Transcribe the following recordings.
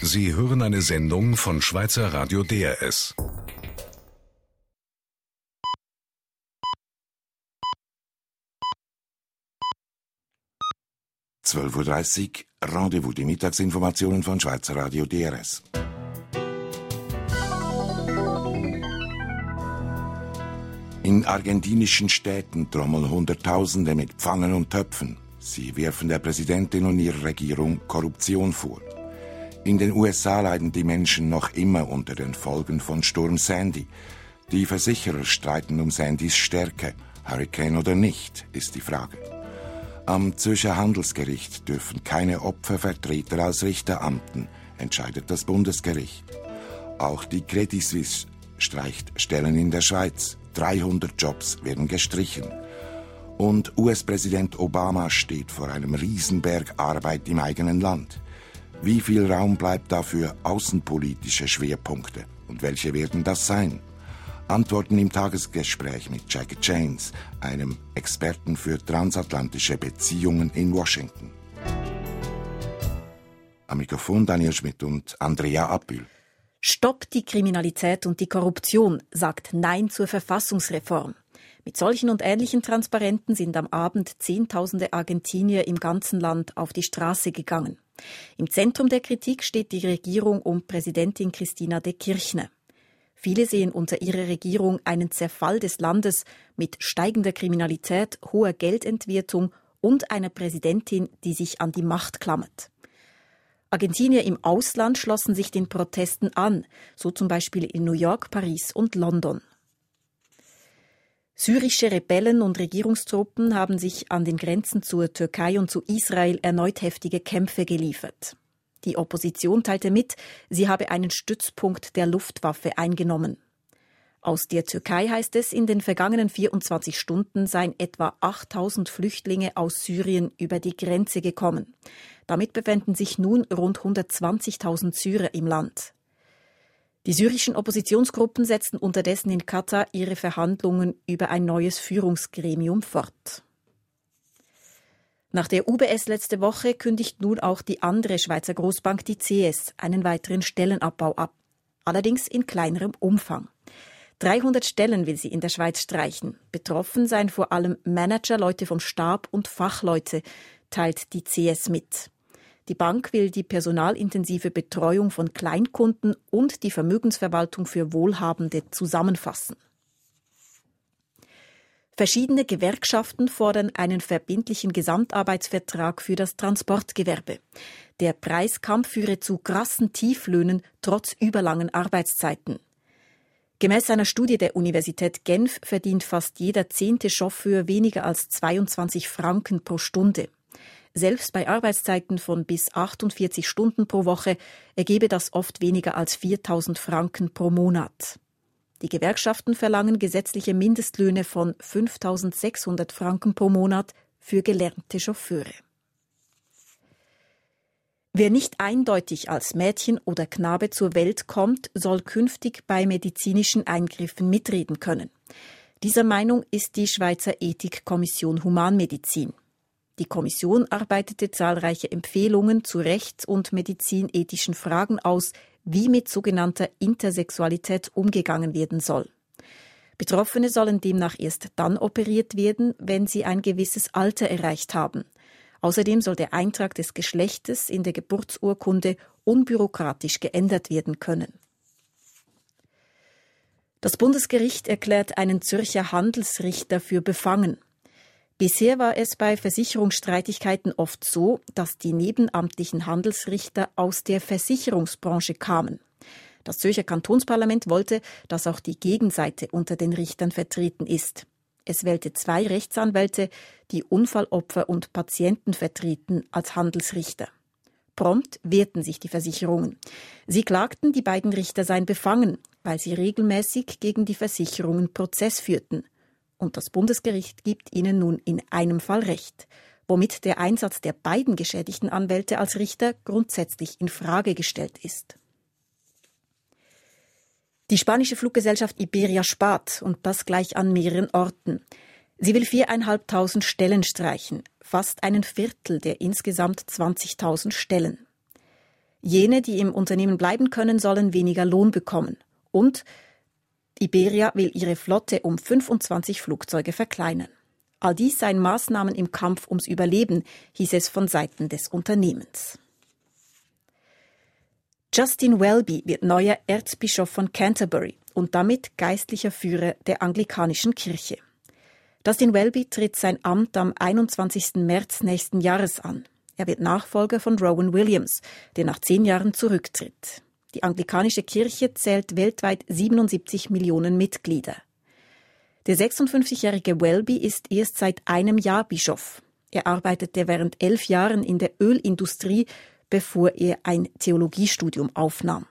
Sie hören eine Sendung von Schweizer Radio DRS. (12:30 Uhr), Rendezvous, die Mittagsinformationen von Schweizer Radio DRS. In argentinischen Städten trommeln Hunderttausende mit Pfannen und Töpfen. Sie werfen der Präsidentin und ihrer Regierung Korruption vor. In den USA leiden die Menschen noch immer unter den Folgen von Sturm Sandy. Die Versicherer streiten um Sandys Stärke. Hurricane oder nicht, ist die Frage. Am Zürcher Handelsgericht dürfen keine Opfervertreter als Richter amten, entscheidet das Bundesgericht. Auch die Credit Suisse streicht Stellen in der Schweiz. 300 Jobs werden gestrichen. Und US-Präsident Obama steht vor einem Riesenberg Arbeit im eigenen Land. Wie viel Raum bleibt dafür außenpolitische Schwerpunkte? Und welche werden das sein? Antworten im Tagesgespräch mit Jackie Janes, einem Experten für transatlantische Beziehungen in Washington. Am Mikrofon Daniel Schmidt und Andrea Appül. Stoppt die Kriminalität und die Korruption, sagt Nein zur Verfassungsreform. Mit solchen und ähnlichen Transparenten sind am Abend Zehntausende Argentinier im ganzen Land auf die Straße gegangen. Im Zentrum der Kritik steht die Regierung um Präsidentin Cristina de Kirchner. Viele sehen unter ihrer Regierung einen Zerfall des Landes mit steigender Kriminalität, hoher Geldentwertung und einer Präsidentin, die sich an die Macht klammert. Argentinier im Ausland schlossen sich den Protesten an, so zum Beispiel in New York, Paris und London. Syrische Rebellen und Regierungstruppen haben sich an den Grenzen zur Türkei und zu Israel erneut heftige Kämpfe geliefert. Die Opposition teilte mit, sie habe einen Stützpunkt der Luftwaffe eingenommen. Aus der Türkei heißt es, in den vergangenen 24 Stunden seien etwa 8.000 Flüchtlinge aus Syrien über die Grenze gekommen. Damit befänden sich nun rund 120.000 Syrer im Land. Die syrischen Oppositionsgruppen setzten unterdessen in Katar ihre Verhandlungen über ein neues Führungsgremium fort. Nach der UBS letzte Woche kündigt nun auch die andere Schweizer Großbank, die CS, einen weiteren Stellenabbau ab. Allerdings in kleinerem Umfang. 300 Stellen will sie in der Schweiz streichen. Betroffen seien vor allem Manager, Leute vom Stab und Fachleute, teilt die CS mit. Die Bank will die personalintensive Betreuung von Kleinkunden und die Vermögensverwaltung für Wohlhabende zusammenfassen. Verschiedene Gewerkschaften fordern einen verbindlichen Gesamtarbeitsvertrag für das Transportgewerbe. Der Preiskampf führe zu krassen Tieflöhnen trotz überlangen Arbeitszeiten. Gemäß einer Studie der Universität Genf verdient fast jeder 10. Chauffeur weniger als 22 Franken pro Stunde. Selbst bei Arbeitszeiten von bis 48 Stunden pro Woche ergebe das oft weniger als 4.000 Franken pro Monat. Die Gewerkschaften verlangen gesetzliche Mindestlöhne von 5.600 Franken pro Monat für gelernte Chauffeure. Wer nicht eindeutig als Mädchen oder Knabe zur Welt kommt, soll künftig bei medizinischen Eingriffen mitreden können. Dieser Meinung ist die Schweizer Ethikkommission Humanmedizin. Die Kommission arbeitete zahlreiche Empfehlungen zu rechts- und medizinethischen Fragen aus, wie mit sogenannter Intersexualität umgegangen werden soll. Betroffene sollen demnach erst dann operiert werden, wenn sie ein gewisses Alter erreicht haben. Außerdem soll der Eintrag des Geschlechtes in der Geburtsurkunde unbürokratisch geändert werden können. Das Bundesgericht erklärt einen Zürcher Handelsrichter für befangen. Bisher war es bei Versicherungsstreitigkeiten oft so, dass die nebenamtlichen Handelsrichter aus der Versicherungsbranche kamen. Das Zürcher Kantonsparlament wollte, dass auch die Gegenseite unter den Richtern vertreten ist. Es wählte 2 Rechtsanwälte, die Unfallopfer und Patienten vertreten, als Handelsrichter. Prompt wehrten sich die Versicherungen. Sie klagten, die beiden Richter seien befangen, weil sie regelmäßig gegen die Versicherungen Prozess führten. Und das Bundesgericht gibt ihnen nun in einem Fall Recht, womit der Einsatz der beiden geschädigten Anwälte als Richter grundsätzlich in Frage gestellt ist. Die spanische Fluggesellschaft Iberia spart, und das gleich an mehreren Orten. Sie will 4.500 Stellen streichen, fast einen Viertel der insgesamt 20.000 Stellen. Jene, die im Unternehmen bleiben können, sollen weniger Lohn bekommen. Und Iberia will ihre Flotte um 25 Flugzeuge verkleinern. All dies seien Maßnahmen im Kampf ums Überleben, hieß es von Seiten des Unternehmens. Justin Welby wird neuer Erzbischof von Canterbury und damit geistlicher Führer der anglikanischen Kirche. Justin Welby tritt sein Amt am 21. März nächsten Jahres an. Er wird Nachfolger von Rowan Williams, der nach 10 Jahren zurücktritt. Die anglikanische Kirche zählt weltweit 77 Millionen Mitglieder. Der 56-jährige Welby ist erst seit einem Jahr Bischof. Er arbeitete während 11 Jahren in der Ölindustrie, bevor er ein Theologiestudium aufnahm.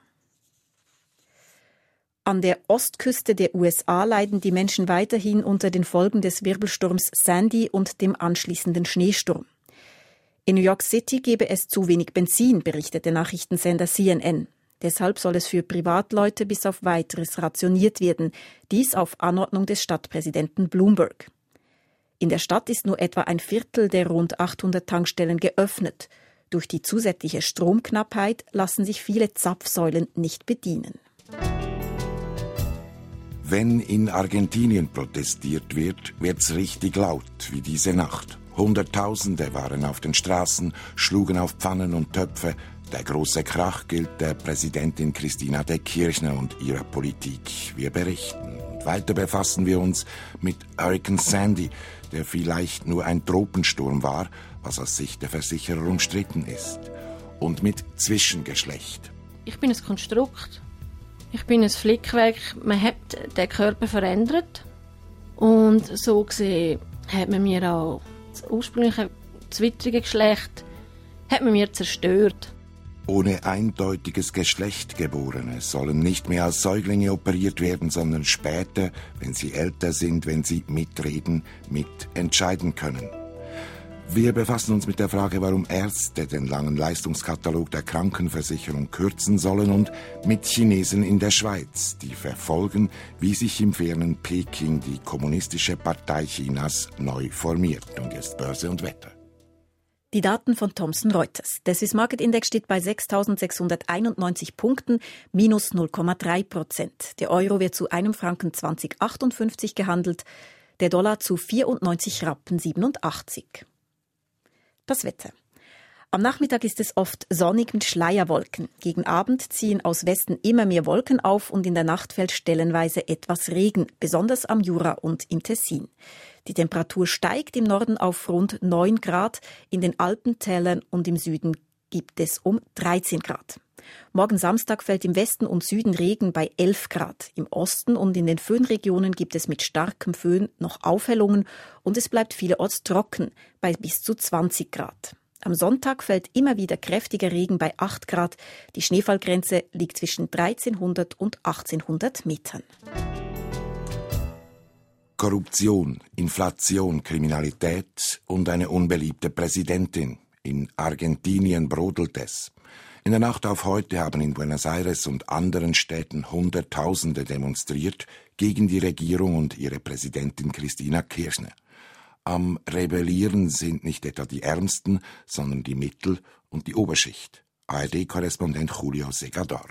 An der Ostküste der USA leiden die Menschen weiterhin unter den Folgen des Wirbelsturms Sandy und dem anschließenden Schneesturm. In New York City gebe es zu wenig Benzin, berichtet der Nachrichtensender CNN. Deshalb soll es für Privatleute bis auf Weiteres rationiert werden, dies auf Anordnung des Stadtpräsidenten Bloomberg. In der Stadt ist nur etwa ein Viertel der rund 800 Tankstellen geöffnet. Durch die zusätzliche Stromknappheit lassen sich viele Zapfsäulen nicht bedienen. Wenn in Argentinien protestiert wird, wird's richtig laut, wie diese Nacht. Hunderttausende waren auf den Straßen, schlugen auf Pfannen und Töpfe. Der große Krach gilt der Präsidentin Cristina de Kirchner und ihrer Politik. Wir berichten. Und weiter befassen wir uns mit Hurricane Sandy, der vielleicht nur ein Tropensturm war, was aus Sicht der Versicherer umstritten ist. Und mit Zwischengeschlecht. Ich bin ein Konstrukt. Ich bin ein Flickwerk. Man hat den Körper verändert. Und so gesehen hat man mir auch das ursprüngliche zwittrige Geschlecht hat man mir zerstört. Ohne eindeutiges Geschlecht Geborene sollen nicht mehr als Säuglinge operiert werden, sondern später, wenn sie älter sind, wenn sie mitreden, mitentscheiden können. Wir befassen uns mit der Frage, warum Ärzte den langen Leistungskatalog der Krankenversicherung kürzen sollen und mit Chinesen in der Schweiz, die verfolgen, wie sich im fernen Peking die Kommunistische Partei Chinas neu formiert. Und jetzt Börse und Wetter. Die Daten von Thomson Reuters. Der Swiss Market Index steht bei 6.691 Punkten, minus 0,3%. Der Euro wird zu einem Franken 20,58 gehandelt, der Dollar zu 94 Rappen 87. Das Wetter. Am Nachmittag ist es oft sonnig mit Schleierwolken. Gegen Abend ziehen aus Westen immer mehr Wolken auf und in der Nacht fällt stellenweise etwas Regen, besonders am Jura und im Tessin. Die Temperatur steigt im Norden auf rund 9 Grad, in den Alpentälern und im Süden gibt es um 13 Grad. Morgen Samstag fällt im Westen und Süden Regen bei 11 Grad. Im Osten und in den Föhnregionen gibt es mit starkem Föhn noch Aufhellungen und es bleibt vielerorts trocken bei bis zu 20 Grad. Am Sonntag fällt immer wieder kräftiger Regen bei 8 Grad. Die Schneefallgrenze liegt zwischen 1300 und 1800 Metern. Korruption, Inflation, Kriminalität und eine unbeliebte Präsidentin. In Argentinien brodelt es. In der Nacht auf heute haben in Buenos Aires und anderen Städten Hunderttausende demonstriert gegen die Regierung und ihre Präsidentin Cristina Kirchner. Am Rebellieren sind nicht etwa die Ärmsten, sondern die Mittel- und die Oberschicht. ARD-Korrespondent Julio Segador.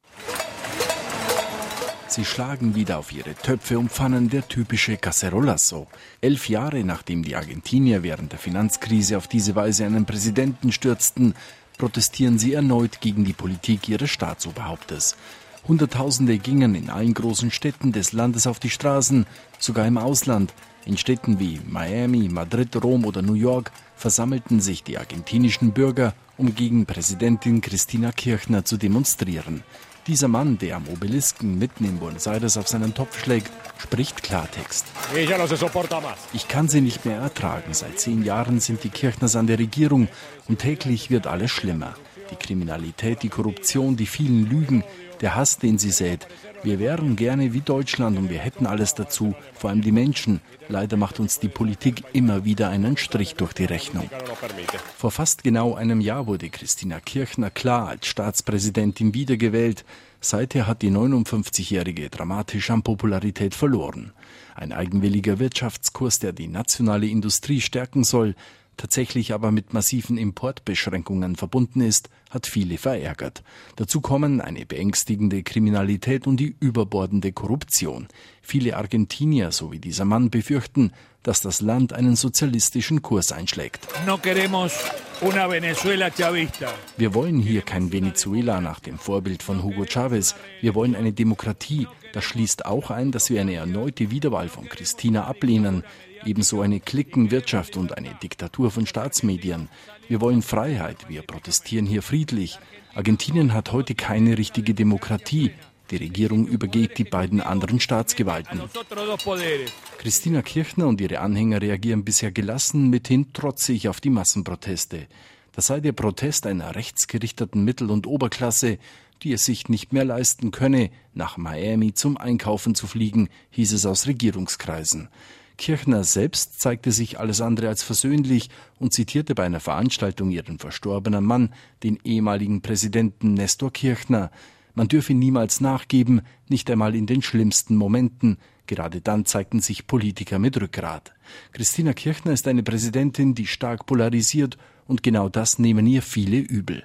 Sie schlagen wieder auf ihre Töpfe und Pfannen, der typische Cacerolazo. 11 Jahre nachdem die Argentinier während der Finanzkrise auf diese Weise einen Präsidenten stürzten, protestieren sie erneut gegen die Politik ihres Staatsoberhauptes. Hunderttausende gingen in allen großen Städten des Landes auf die Straßen, sogar im Ausland. In Städten wie Miami, Madrid, Rom oder New York versammelten sich die argentinischen Bürger, um gegen Präsidentin Cristina Kirchner zu demonstrieren. Dieser Mann, der am Obelisken mitten in Buenos Aires auf seinen Topf schlägt, spricht Klartext. Ich kann sie nicht mehr ertragen. Seit 10 Jahren sind die Kirchners an der Regierung und täglich wird alles schlimmer. Die Kriminalität, die Korruption, die vielen Lügen, der Hass, den sie sät. Wir wären gerne wie Deutschland und wir hätten alles dazu, vor allem die Menschen. Leider macht uns die Politik immer wieder einen Strich durch die Rechnung. Vor fast genau einem Jahr wurde Cristina Kirchner klar als Staatspräsidentin wiedergewählt. Seither hat die 59-Jährige dramatisch an Popularität verloren. Ein eigenwilliger Wirtschaftskurs, der die nationale Industrie stärken soll, tatsächlich aber mit massiven Importbeschränkungen verbunden ist, hat viele verärgert. Dazu kommen eine beängstigende Kriminalität und die überbordende Korruption. Viele Argentinier, so wie dieser Mann, befürchten, dass das Land einen sozialistischen Kurs einschlägt. Wir wollen hier kein Venezuela nach dem Vorbild von Hugo Chávez. Wir wollen eine Demokratie. Das schließt auch ein, dass wir eine erneute Wiederwahl von Cristina ablehnen. Ebenso eine Cliquenwirtschaft und eine Diktatur von Staatsmedien. Wir wollen Freiheit. Wir protestieren hier friedlich. Argentinien hat heute keine richtige Demokratie. Die Regierung übergeht die beiden anderen Staatsgewalten. Cristina Kirchner und ihre Anhänger reagieren bisher gelassen, mithin trotzig auf die Massenproteste. Das sei der Protest einer rechtsgerichteten Mittel- und Oberklasse, die es sich nicht mehr leisten könne, nach Miami zum Einkaufen zu fliegen, hieß es aus Regierungskreisen. Kirchner selbst zeigte sich alles andere als versöhnlich und zitierte bei einer Veranstaltung ihren verstorbenen Mann, den ehemaligen Präsidenten Néstor Kirchner. Man dürfe niemals nachgeben, nicht einmal in den schlimmsten Momenten. Gerade dann zeigten sich Politiker mit Rückgrat. Cristina Kirchner ist eine Präsidentin, die stark polarisiert, und genau das nehmen ihr viele übel.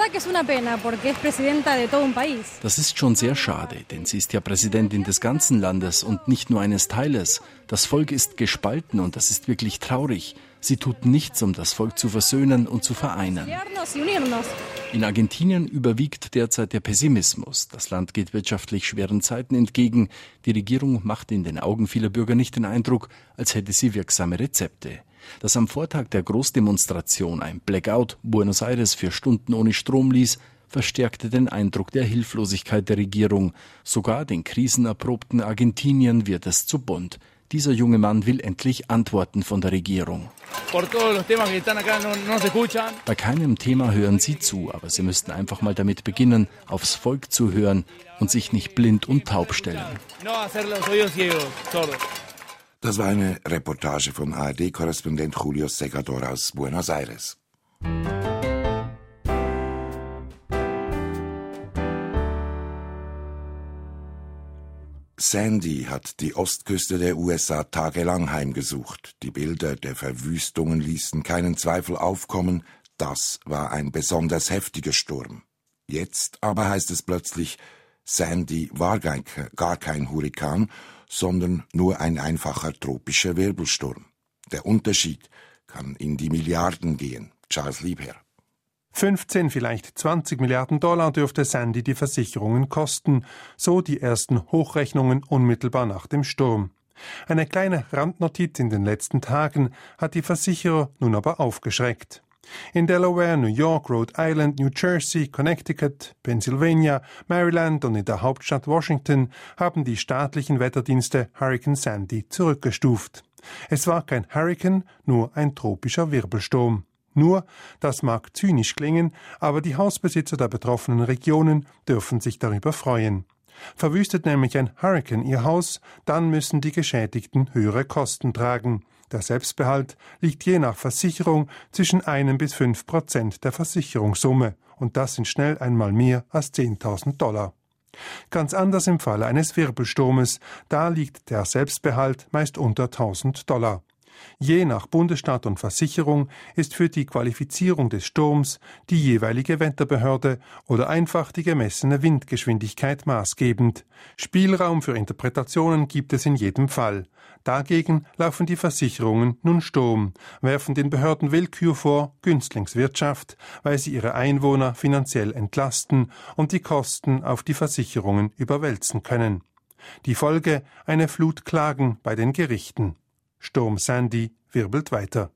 Das ist schon sehr schade, denn sie ist ja Präsidentin des ganzen Landes und nicht nur eines Teiles. Das Volk ist gespalten und das ist wirklich traurig. Sie tut nichts, um das Volk zu versöhnen und zu vereinen. In Argentinien überwiegt derzeit der Pessimismus. Das Land geht wirtschaftlich schweren Zeiten entgegen. Die Regierung macht in den Augen vieler Bürger nicht den Eindruck, als hätte sie wirksame Rezepte. Dass am Vortag der Großdemonstration ein Blackout Buenos Aires für Stunden ohne Strom ließ, verstärkte den Eindruck der Hilflosigkeit der Regierung. Sogar den krisenerprobten Argentiniern wird es zu bunt. Dieser junge Mann will endlich Antworten von der Regierung. Bei keinem Thema hören sie zu, aber sie müssten einfach mal damit beginnen, aufs Volk zu hören und sich nicht blind und taub stellen. Das war eine Reportage von ARD-Korrespondent Julio Segador aus Buenos Aires. Sandy hat die Ostküste der USA tagelang heimgesucht. Die Bilder der Verwüstungen ließen keinen Zweifel aufkommen, das war ein besonders heftiger Sturm. Jetzt aber heißt es plötzlich, Sandy war gar kein Hurrikan, sondern nur ein einfacher tropischer Wirbelsturm. Der Unterschied kann in die Milliarden gehen. Charles Liebherr. 15, vielleicht 20 Milliarden Dollar dürfte Sandy die Versicherungen kosten, so die ersten Hochrechnungen unmittelbar nach dem Sturm. Eine kleine Randnotiz in den letzten Tagen hat die Versicherer nun aber aufgeschreckt. In Delaware, New York, Rhode Island, New Jersey, Connecticut, Pennsylvania, Maryland und in der Hauptstadt Washington haben die staatlichen Wetterdienste Hurricane Sandy zurückgestuft. Es war kein Hurrikan, nur ein tropischer Wirbelsturm. Nur, das mag zynisch klingen, aber die Hausbesitzer der betroffenen Regionen dürfen sich darüber freuen. Verwüstet nämlich ein Hurrikan ihr Haus, dann müssen die Geschädigten höhere Kosten tragen. Der Selbstbehalt liegt je nach Versicherung zwischen 1 bis 5% der Versicherungssumme. Und das sind schnell einmal mehr als 10.000 Dollar. Ganz anders im Falle eines Wirbelsturmes. Da liegt der Selbstbehalt meist unter 1.000 Dollar. Je nach Bundesstaat und Versicherung ist für die Qualifizierung des Sturms die jeweilige Wetterbehörde oder einfach die gemessene Windgeschwindigkeit maßgebend. Spielraum für Interpretationen gibt es in jedem Fall. Dagegen laufen die Versicherungen nun Sturm, werfen den Behörden Willkür vor, Günstlingswirtschaft, weil sie ihre Einwohner finanziell entlasten und die Kosten auf die Versicherungen überwälzen können. Die Folge: eine Flut Klagen bei den Gerichten. Sturm Sandy wirbelt weiter.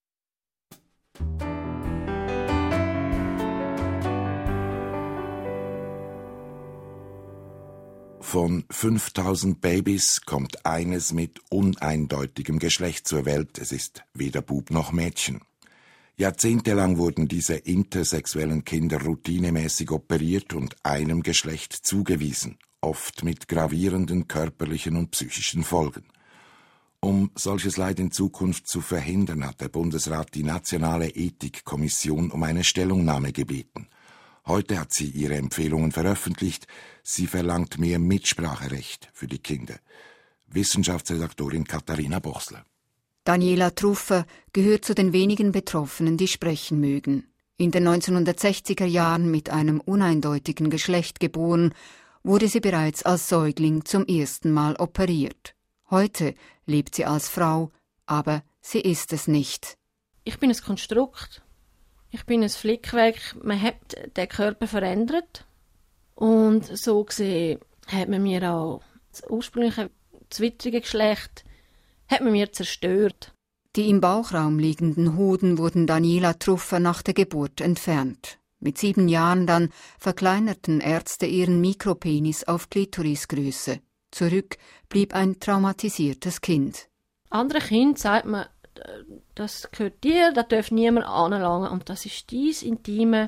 Von 5000 Babys kommt eines mit uneindeutigem Geschlecht zur Welt. Es ist weder Bub noch Mädchen. Jahrzehntelang wurden diese intersexuellen Kinder routinemäßig operiert und einem Geschlecht zugewiesen, oft mit gravierenden körperlichen und psychischen Folgen. Um solches Leid in Zukunft zu verhindern, hat der Bundesrat die Nationale Ethikkommission um eine Stellungnahme gebeten. Heute hat sie ihre Empfehlungen veröffentlicht. Sie verlangt mehr Mitspracherecht für die Kinder. Wissenschaftsredaktorin Katharina Bochsler. Daniela Truffer gehört zu den wenigen Betroffenen, die sprechen mögen. In den 1960er Jahren mit einem uneindeutigen Geschlecht geboren, wurde sie bereits als Säugling zum ersten Mal operiert. Heute lebt sie als Frau, aber sie ist es nicht. Ich bin ein Konstrukt. Ich bin ein Flickwerk. Man hat den Körper verändert. Und so gesehen hat man mir auch das ursprüngliche zwittrige Geschlecht hat man mir zerstört. Die im Bauchraum liegenden Hoden wurden Daniela Truffer nach der Geburt entfernt. Mit 7 Jahren dann verkleinerten Ärzte ihren Mikropenis auf Klitorisgröße. Zurück blieb ein traumatisiertes Kind. Andere Kindern sagt man, das gehört dir, da darf niemand anlangen und das ist dein Intime,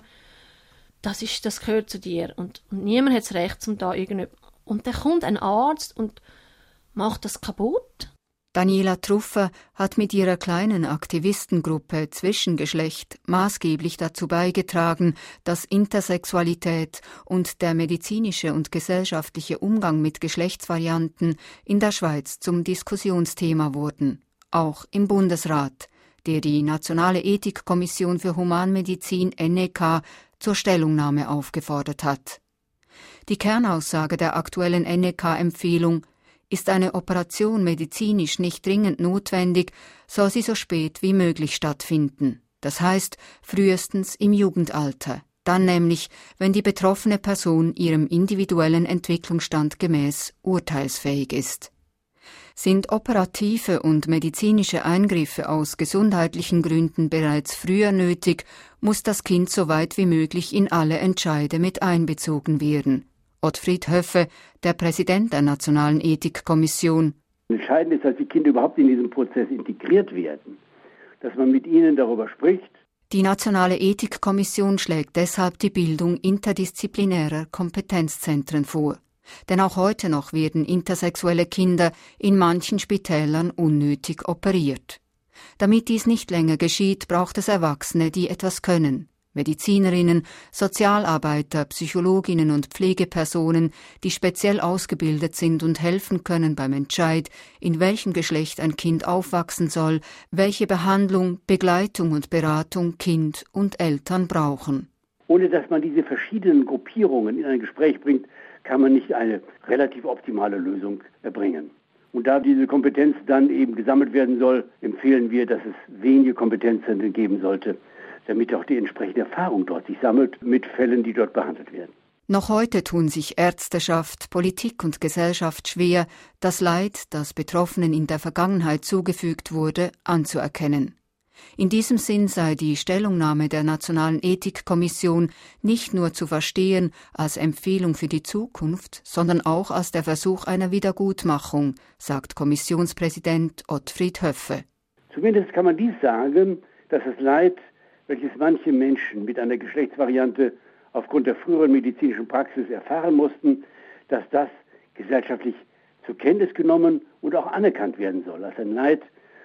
das gehört zu dir und niemand hat das Recht, um da irgendetwas. Und dann kommt ein Arzt und macht das kaputt. Daniela Truffer hat mit ihrer kleinen Aktivistengruppe Zwischengeschlecht maßgeblich dazu beigetragen, dass Intersexualität und der medizinische und gesellschaftliche Umgang mit Geschlechtsvarianten in der Schweiz zum Diskussionsthema wurden, auch im Bundesrat, der die Nationale Ethikkommission für Humanmedizin NEK zur Stellungnahme aufgefordert hat. Die Kernaussage der aktuellen NEK-Empfehlung: Ist eine Operation medizinisch nicht dringend notwendig, soll sie so spät wie möglich stattfinden. Das heißt, frühestens im Jugendalter. Dann nämlich, wenn die betroffene Person ihrem individuellen Entwicklungsstand gemäß urteilsfähig ist. Sind operative und medizinische Eingriffe aus gesundheitlichen Gründen bereits früher nötig, muss das Kind so weit wie möglich in alle Entscheide mit einbezogen werden. Ottfried Höffe, der Präsident der Nationalen Ethikkommission. Entscheidend ist, dass die Kinder überhaupt in diesen Prozess integriert werden, dass man mit ihnen darüber spricht. Die Nationale Ethikkommission schlägt deshalb die Bildung interdisziplinärer Kompetenzzentren vor. Denn auch heute noch werden intersexuelle Kinder in manchen Spitälern unnötig operiert. Damit dies nicht länger geschieht, braucht es Erwachsene, die etwas können. Medizinerinnen, Sozialarbeiter, Psychologinnen und Pflegepersonen, die speziell ausgebildet sind und helfen können beim Entscheid, in welchem Geschlecht ein Kind aufwachsen soll, welche Behandlung, Begleitung und Beratung Kind und Eltern brauchen. Ohne dass man diese verschiedenen Gruppierungen in ein Gespräch bringt, kann man nicht eine relativ optimale Lösung erbringen. Und da diese Kompetenz dann eben gesammelt werden soll, empfehlen wir, dass es wenige Kompetenzzentren geben sollte, damit auch die entsprechende Erfahrung dort sich sammelt mit Fällen, die dort behandelt werden. Noch heute tun sich Ärzteschaft, Politik und Gesellschaft schwer, das Leid, das Betroffenen in der Vergangenheit zugefügt wurde, anzuerkennen. In diesem Sinn sei die Stellungnahme der Nationalen Ethikkommission nicht nur zu verstehen als Empfehlung für die Zukunft, sondern auch als der Versuch einer Wiedergutmachung, sagt Kommissionspräsident Ottfried Höffe. Zumindest kann man dies sagen, dass das Leid, welches manche Menschen mit einer Geschlechtsvariante aufgrund der früheren medizinischen Praxis erfahren mussten, dass das gesellschaftlich zur Kenntnis genommen und auch anerkannt werden soll, als ein Leid,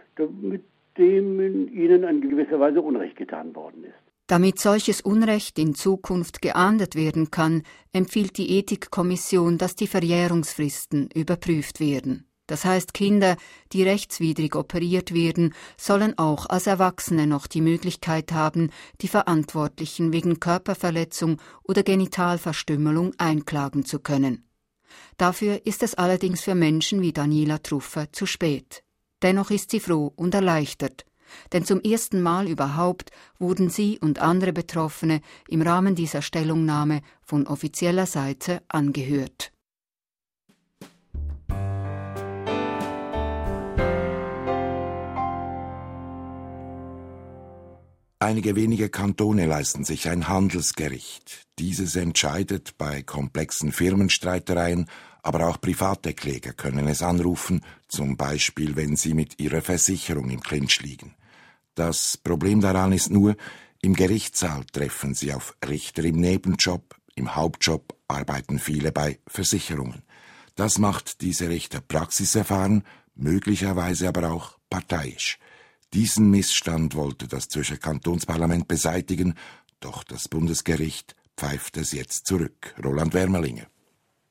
mit dem ihnen in gewisser Weise Unrecht getan worden ist. Damit solches Unrecht in Zukunft geahndet werden kann, empfiehlt die Ethikkommission, dass die Verjährungsfristen überprüft werden. Das heißt, Kinder, die rechtswidrig operiert werden, sollen auch als Erwachsene noch die Möglichkeit haben, die Verantwortlichen wegen Körperverletzung oder Genitalverstümmelung einklagen zu können. Dafür ist es allerdings für Menschen wie Daniela Truffer zu spät. Dennoch ist sie froh und erleichtert, denn zum ersten Mal überhaupt wurden sie und andere Betroffene im Rahmen dieser Stellungnahme von offizieller Seite angehört. Einige wenige Kantone leisten sich ein Handelsgericht. Dieses entscheidet bei komplexen Firmenstreitereien, aber auch private Kläger können es anrufen, zum Beispiel, wenn sie mit ihrer Versicherung im Clinch liegen. Das Problem daran ist nur, im Gerichtssaal treffen sie auf Richter im Nebenjob, im Hauptjob arbeiten viele bei Versicherungen. Das macht diese Richter praxiserfahren, möglicherweise aber auch parteiisch. Diesen Missstand wollte das Zürcher Kantonsparlament beseitigen, doch das Bundesgericht pfeift es jetzt zurück. Roland Wermelinger.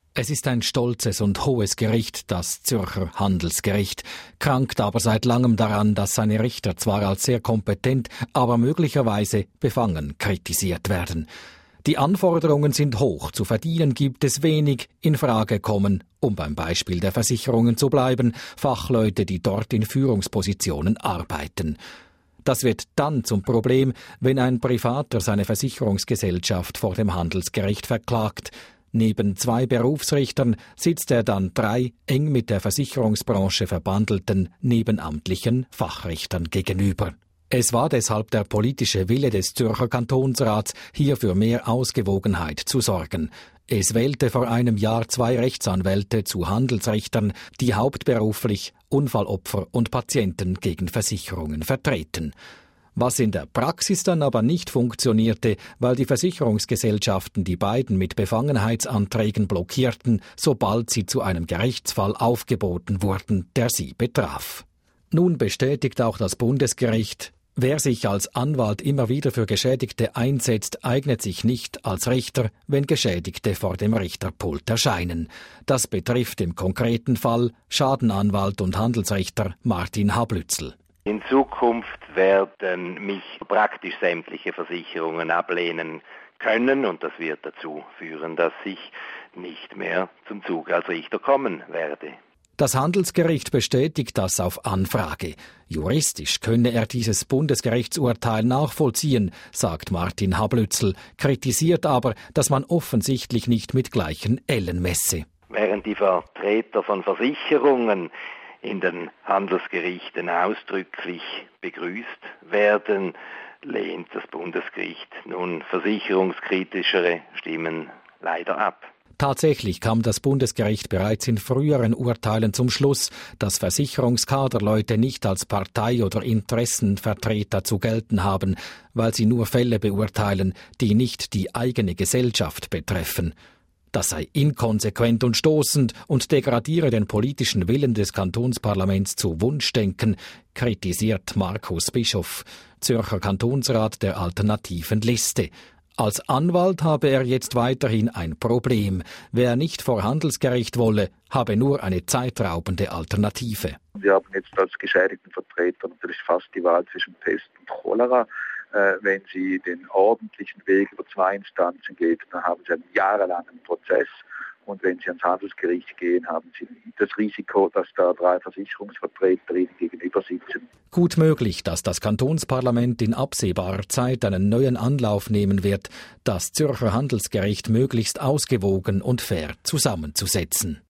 Es ist ein stolzes und hohes Gericht, das Zürcher Handelsgericht, krankt aber seit langem daran, dass seine Richter zwar als sehr kompetent, aber möglicherweise befangen kritisiert werden. Die Anforderungen sind hoch, zu verdienen gibt es wenig, in Frage kommen, um beim Beispiel der Versicherungen zu bleiben, Fachleute, die dort in Führungspositionen arbeiten. Das wird dann zum Problem, wenn ein Privater seine Versicherungsgesellschaft vor dem Handelsgericht verklagt. Neben 2 Berufsrichtern sitzt er dann 3 eng mit der Versicherungsbranche verbandelten nebenamtlichen Fachrichtern gegenüber. Es war deshalb der politische Wille des Zürcher Kantonsrats, hier für mehr Ausgewogenheit zu sorgen. Es wählte vor einem Jahr 2 Rechtsanwälte zu Handelsrichtern, die hauptberuflich Unfallopfer und Patienten gegen Versicherungen vertreten. Was in der Praxis dann aber nicht funktionierte, weil die Versicherungsgesellschaften die beiden mit Befangenheitsanträgen blockierten, sobald sie zu einem Gerichtsfall aufgeboten wurden, der sie betraf. Nun bestätigt auch das Bundesgericht, wer sich als Anwalt immer wieder für Geschädigte einsetzt, eignet sich nicht als Richter, wenn Geschädigte vor dem Richterpult erscheinen. Das betrifft im konkreten Fall Schadenanwalt und Handelsrichter Martin Hablützel. In Zukunft werden mich praktisch sämtliche Versicherungen ablehnen können und das wird dazu führen, dass ich nicht mehr zum Zug als Richter kommen werde. Das Handelsgericht bestätigt das auf Anfrage. Juristisch könne er dieses Bundesgerichtsurteil nachvollziehen, sagt Martin Hablützel, kritisiert aber, dass man offensichtlich nicht mit gleichen Ellen messe. Während die Vertreter von Versicherungen in den Handelsgerichten ausdrücklich begrüßt werden, lehnt das Bundesgericht nun versicherungskritischere Stimmen leider ab. Tatsächlich kam das Bundesgericht bereits in früheren Urteilen zum Schluss, dass Versicherungskaderleute nicht als Partei- oder Interessenvertreter zu gelten haben, weil sie nur Fälle beurteilen, die nicht die eigene Gesellschaft betreffen. Das sei inkonsequent und stoßend und degradiere den politischen Willen des Kantonsparlaments zu Wunschdenken, kritisiert Markus Bischof, Zürcher Kantonsrat der Alternativen Liste. Als Anwalt habe er jetzt weiterhin ein Problem. Wer nicht vor Handelsgericht wolle, habe nur eine zeitraubende Alternative. Wir haben jetzt als Geschädigtenvertreter natürlich fast die Wahl zwischen Pest und Cholera. Wenn Sie den ordentlichen Weg über 2 Instanzen gehen, dann haben Sie einen jahrelangen Prozess. Und wenn Sie ans Handelsgericht gehen, haben Sie das Risiko, dass da 3 Versicherungsvertreterinnen gegenüber sitzen. Gut möglich, dass das Kantonsparlament in absehbarer Zeit einen neuen Anlauf nehmen wird, das Zürcher Handelsgericht möglichst ausgewogen und fair zusammenzusetzen.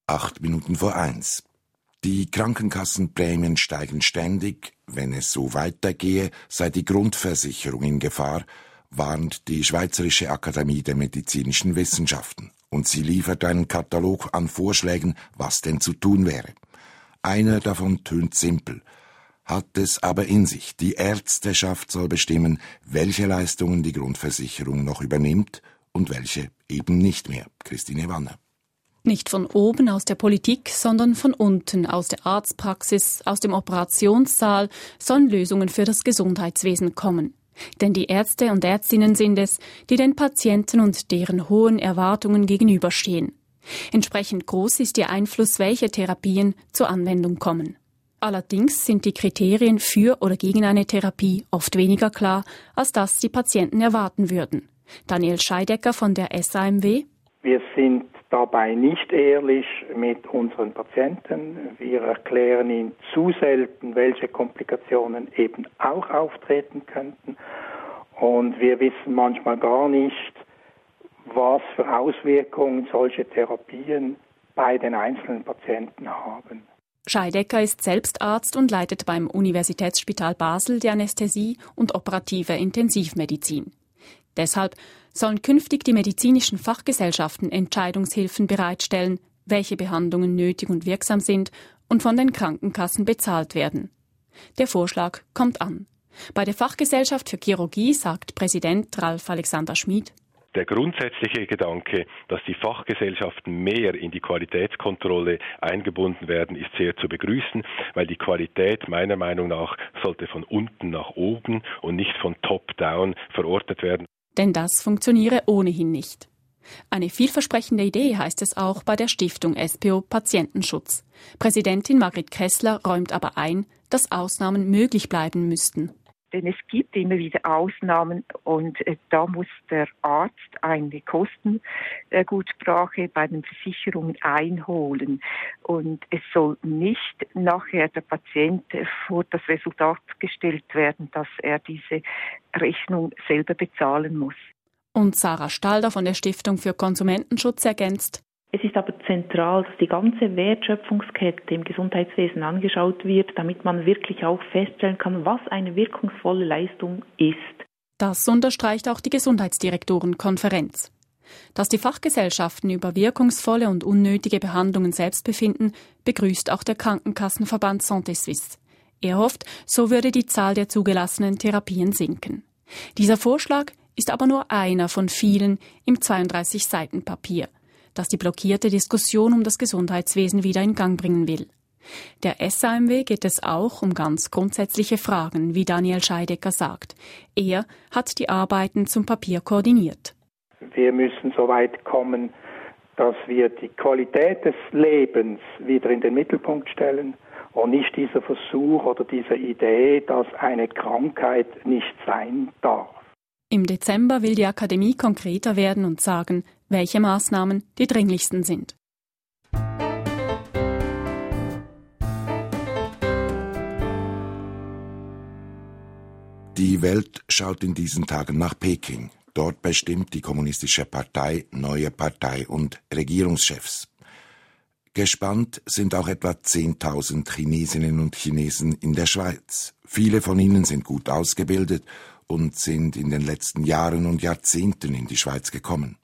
1:08. Die Krankenkassenprämien steigen ständig. Wenn es so weitergehe, sei die Grundversicherung in Gefahr, warnt die Schweizerische Akademie der Medizinischen Wissenschaften. Und sie liefert einen Katalog an Vorschlägen, was denn zu tun wäre. Einer davon tönt simpel, hat es aber in sich. Die Ärzteschaft soll bestimmen, welche Leistungen die Grundversicherung noch übernimmt und welche eben nicht mehr. Christine Wanner. Nicht von oben aus der Politik, sondern von unten aus der Arztpraxis, aus dem Operationssaal sollen Lösungen für das Gesundheitswesen kommen. Denn die Ärzte und Ärztinnen sind es, die den Patienten und deren hohen Erwartungen gegenüberstehen. Entsprechend groß ist ihr Einfluss, welche Therapien zur Anwendung kommen. Allerdings sind die Kriterien für oder gegen eine Therapie oft weniger klar, als das die Patienten erwarten würden. Daniel Scheidecker von der SAMW. Wir sind dabei nicht ehrlich mit unseren Patienten. Wir erklären ihnen zu selten, welche Komplikationen eben auch auftreten könnten. Und wir wissen manchmal gar nicht, was für Auswirkungen solche Therapien bei den einzelnen Patienten haben. Scheidecker ist selbst Arzt und leitet beim Universitätsspital Basel die Anästhesie und operative Intensivmedizin. Deshalb sollen künftig die medizinischen Fachgesellschaften Entscheidungshilfen bereitstellen, welche Behandlungen nötig und wirksam sind und von den Krankenkassen bezahlt werden. Der Vorschlag kommt an. Bei der Fachgesellschaft für Chirurgie sagt Präsident Ralf Alexander Schmid: Der grundsätzliche Gedanke, dass die Fachgesellschaften mehr in die Qualitätskontrolle eingebunden werden, ist sehr zu begrüßen, weil die Qualität meiner Meinung nach sollte von unten nach oben und nicht von top-down verordnet werden. Denn das funktioniere ohnehin nicht. Eine vielversprechende Idee heißt es auch bei der Stiftung SPO Patientenschutz. Präsidentin Margrit Kessler räumt aber ein, dass Ausnahmen möglich bleiben müssten. Denn es gibt immer wieder Ausnahmen und da muss der Arzt eine Kostengutsprache bei den Versicherungen einholen. Und es soll nicht nachher der Patient vor das Resultat gestellt werden, dass er diese Rechnung selber bezahlen muss. Und Sarah Stalder von der Stiftung für Konsumentenschutz ergänzt: Es ist aber zentral, dass die ganze Wertschöpfungskette im Gesundheitswesen angeschaut wird, damit man wirklich auch feststellen kann, was eine wirkungsvolle Leistung ist. Das unterstreicht auch die Gesundheitsdirektorenkonferenz. Dass die Fachgesellschaften über wirkungsvolle und unnötige Behandlungen selbst befinden, begrüßt auch der Krankenkassenverband Santé Suisse. Er hofft, so würde die Zahl der zugelassenen Therapien sinken. Dieser Vorschlag ist aber nur einer von vielen im 32-Seiten-Papier, das die blockierte Diskussion um das Gesundheitswesen wieder in Gang bringen will. Der SAMW geht es auch um ganz grundsätzliche Fragen, wie Daniel Scheidecker sagt. Er hat die Arbeiten zum Papier koordiniert. Wir müssen so weit kommen, dass wir die Qualität des Lebens wieder in den Mittelpunkt stellen und nicht dieser Versuch oder diese Idee, dass eine Krankheit nicht sein darf. Im Dezember will die Akademie konkreter werden und sagen, welche Maßnahmen die dringlichsten sind. Die Welt schaut in diesen Tagen nach Peking. Dort bestimmt die Kommunistische Partei neue Partei- und Regierungschefs. Gespannt sind auch etwa 10.000 Chinesinnen und Chinesen in der Schweiz. Viele von ihnen sind gut ausgebildet und sind in den letzten Jahren und Jahrzehnten in die Schweiz gekommen.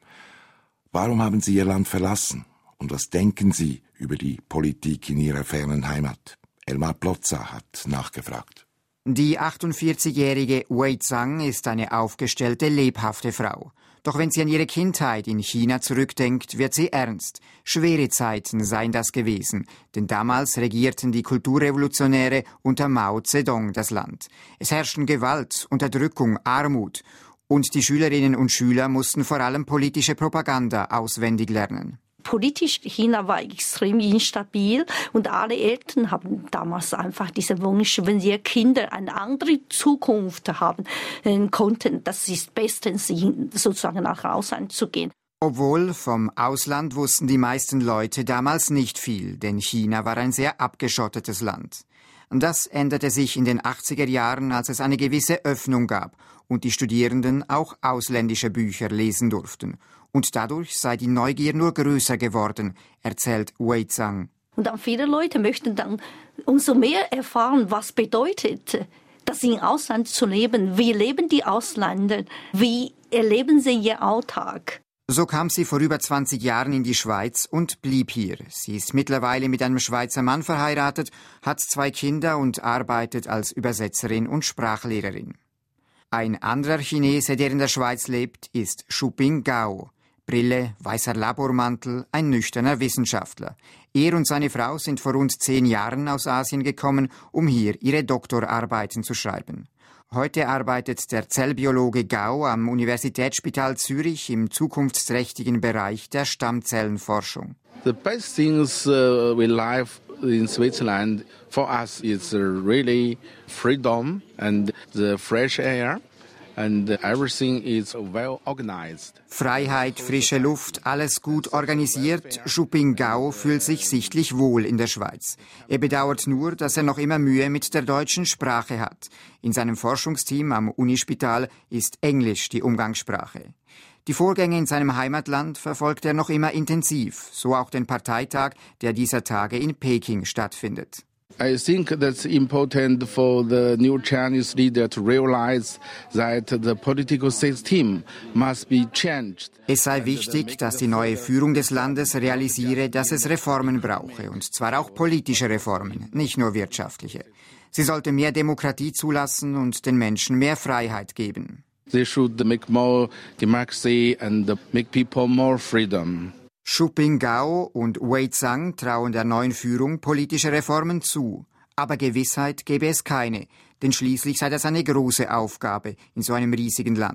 Warum haben sie ihr Land verlassen? Und was denken sie über die Politik in ihrer fernen Heimat? Elmar Plotza hat nachgefragt. Die 48-jährige Wei Zhang ist eine aufgestellte, lebhafte Frau. Doch wenn sie an ihre Kindheit in China zurückdenkt, wird sie ernst. Schwere Zeiten seien das gewesen, denn damals regierten die Kulturrevolutionäre unter Mao Zedong das Land. Es herrschten Gewalt, Unterdrückung, Armut und die Schülerinnen und Schüler mussten vor allem politische Propaganda auswendig lernen. Politisch China war extrem instabil und alle Eltern haben damals einfach diesen Wunsch, wenn ihre Kinder eine andere Zukunft haben konnten, das ist bestens, sozusagen nach Ausland zu gehen. Obwohl vom Ausland wussten die meisten Leute damals nicht viel, denn China war ein sehr abgeschottetes Land. Das änderte sich in den 80er Jahren, als es eine gewisse Öffnung gab und die Studierenden auch ausländische Bücher lesen durften. Und dadurch sei die Neugier nur größer geworden, erzählt Wei Zhang. Und dann viele Leute möchten dann umso mehr erfahren, was bedeutet, das im Ausland zu leben. Wie leben die Ausländer? Wie erleben sie ihr Alltag? So kam sie vor über 20 Jahren in die Schweiz und blieb hier. Sie ist mittlerweile mit einem Schweizer Mann verheiratet, hat 2 Kinder und arbeitet als Übersetzerin und Sprachlehrerin. Ein anderer Chinese, der in der Schweiz lebt, ist Shuping Gao. Brille, weißer Labormantel, ein nüchterner Wissenschaftler. Er und seine Frau sind vor rund 10 Jahren aus Asien gekommen, um hier ihre Doktorarbeiten zu schreiben. Heute arbeitet der Zellbiologe Gao am Universitätsspital Zürich im zukunftsträchtigen Bereich der Stammzellenforschung. The best things we live in Switzerland for us is really freedom and the fresh air. And everything is well organized. Freiheit, frische Luft, alles gut organisiert. Shuping Gao fühlt sich sichtlich wohl in der Schweiz. Er bedauert nur, dass er noch immer Mühe mit der deutschen Sprache hat. In seinem Forschungsteam am Unispital ist Englisch die Umgangssprache. Die Vorgänge in seinem Heimatland verfolgt er noch immer intensiv, so auch den Parteitag, der dieser Tage in Peking stattfindet. I think that's important for the new Chinese leader to realize that the political system must be changed. Es sei wichtig, dass die neue Führung des Landes realisiere, dass es Reformen brauche, und zwar auch politische Reformen, nicht nur wirtschaftliche. Sie sollte mehr Demokratie zulassen und den Menschen mehr Freiheit geben. They should make more democracy and make people more freedom. Shuping Gao und Wei Zhang trauen der neuen Führung politische Reformen zu. Aber Gewissheit gäbe es keine, denn schließlich sei das eine große Aufgabe in so einem riesigen Land.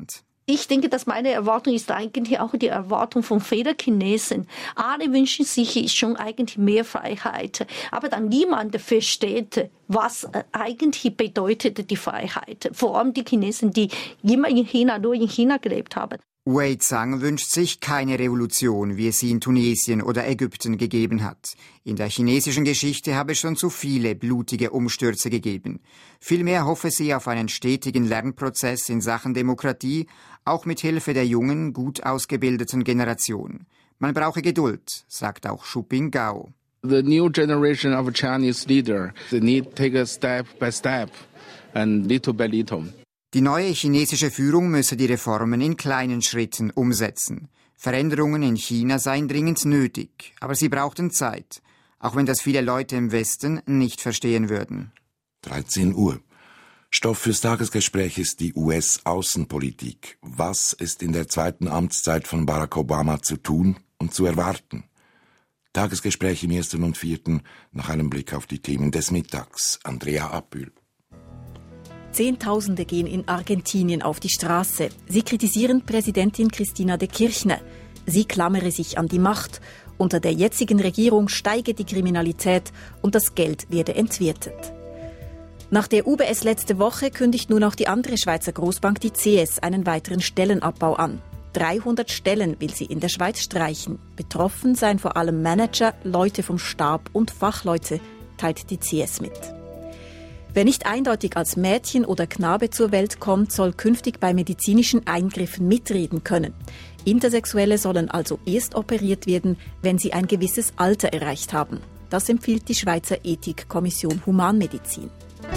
Ich denke, dass meine Erwartung ist eigentlich auch die Erwartung von vielen Chinesen. Alle wünschen sich schon eigentlich mehr Freiheit. Aber dann niemand versteht, was eigentlich bedeutet die Freiheit. Vor allem die Chinesen, die immer in China, nur in China gelebt haben. Wei Zhang wünscht sich keine Revolution, wie es sie in Tunesien oder Ägypten gegeben hat. In der chinesischen Geschichte habe es schon zu viele blutige Umstürze gegeben. Vielmehr hoffe sie auf einen stetigen Lernprozess in Sachen Demokratie, auch mit Hilfe der jungen, gut ausgebildeten Generation. Man brauche Geduld, sagt auch Xu Bingao. The new generation of Chinese leader, they need to take a step by step and little by little. Die neue chinesische Führung müsse die Reformen in kleinen Schritten umsetzen. Veränderungen in China seien dringend nötig, aber sie brauchten Zeit, auch wenn das viele Leute im Westen nicht verstehen würden. 13 Uhr. Stoff fürs Tagesgespräch ist die US-Außenpolitik. Was ist in der zweiten Amtszeit von Barack Obama zu tun und zu erwarten? Tagesgespräch im 1. und 4. nach einem Blick auf die Themen des Mittags. Andrea Appül. Zehntausende gehen in Argentinien auf die Straße. Sie kritisieren Präsidentin Cristina de Kirchner. Sie klammere sich an die Macht. Unter der jetzigen Regierung steige die Kriminalität und das Geld werde entwertet. Nach der UBS letzte Woche kündigt nun auch die andere Schweizer Großbank, die CS, einen weiteren Stellenabbau an. 300 Stellen will sie in der Schweiz streichen. Betroffen seien vor allem Manager, Leute vom Stab und Fachleute, teilt die CS mit. Wer nicht eindeutig als Mädchen oder Knabe zur Welt kommt, soll künftig bei medizinischen Eingriffen mitreden können. Intersexuelle sollen also erst operiert werden, wenn sie ein gewisses Alter erreicht haben. Das empfiehlt die Schweizer Ethikkommission Humanmedizin.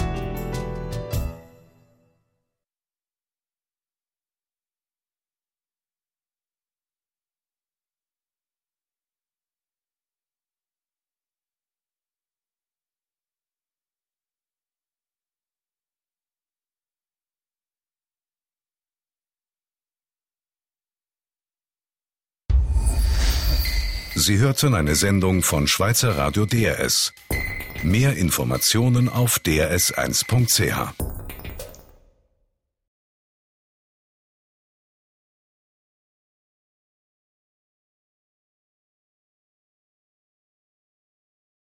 Sie hörten eine Sendung von Schweizer Radio DRS. Mehr Informationen auf drs1.ch.